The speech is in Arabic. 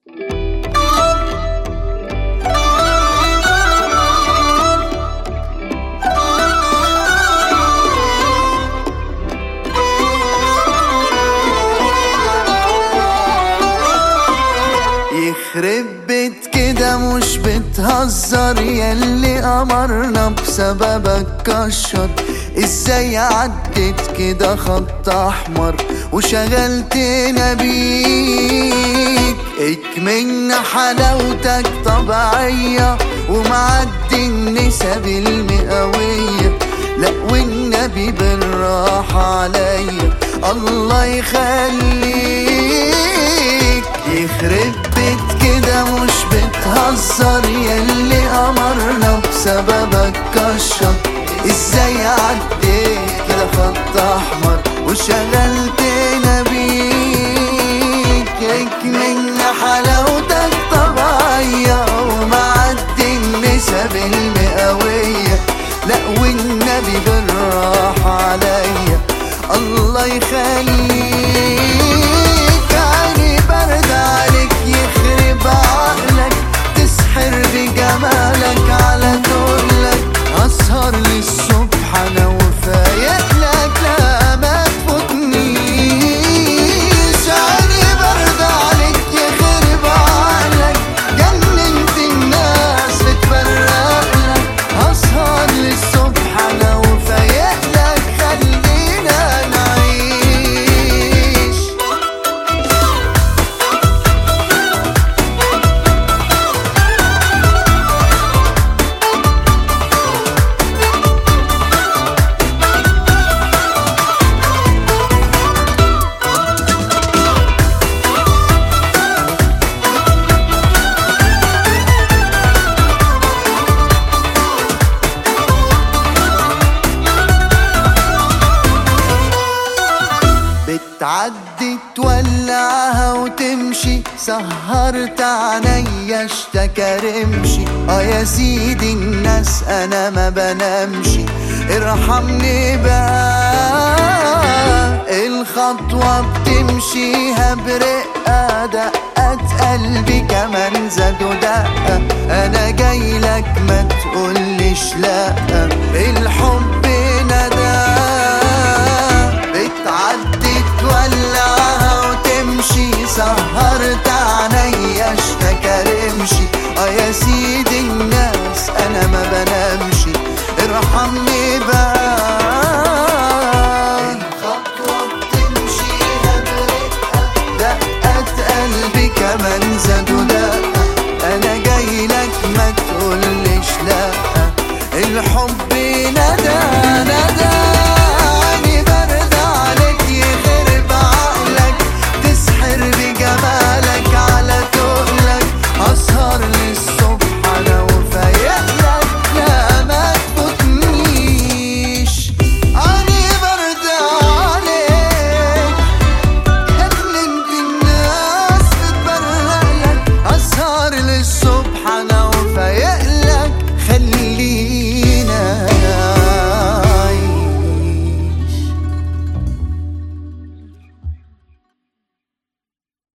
يخرب بيت كده مش بتهزر، ياللي قمرنا بسببك كشر. ازاي عدت كده خط احمر وشغلتنا بيك؟ اكمن حلاوتك طبيعية ومعدي النسب المئوية. لا والنبي بالراحة عليا الله يخليك. يخرب بيت كده مش بتهزر، ياللي قمرنا بسببك كشر. ازاي عديت كده خط احمر وشغلتنا بيك؟ اكمن حلاوتك طبيعية ومعدي النسب المئوية. لا والنبي بالراحة عليا الله يخليك. عيني برد عليك يخرب عقلك، تسحر بجمالك على دولك. اسهر للصبح انا وفايق لك، لا ما تفوتنيش. عيني برد عليك يخرب عقلك، جننت الناس بتفرق لك. اسهر للصبح انا وفايق لك، خلينا نعيش. بتعدي تولعها وتمشي، سهرت عينيا اشتكى رمشي. يا سيدي الناس انا ما بنامشي، ارحمني بقى. الخطوة بتمشيها برقة، دقات قلبي كمان زادوا دقة. انا جايلك ما تقوليش لا، الحب ندى. بتعدي تولعها وتمشي، سهرت عينيا اشتكى رمشي. يا سيدي الناس انا ما بنامشي، ارحمني بقى. الخطوة بتمشيها برقة، دقات قلبي كمان زادوا دقة. انا جايلك ما تقوليش لا، الحب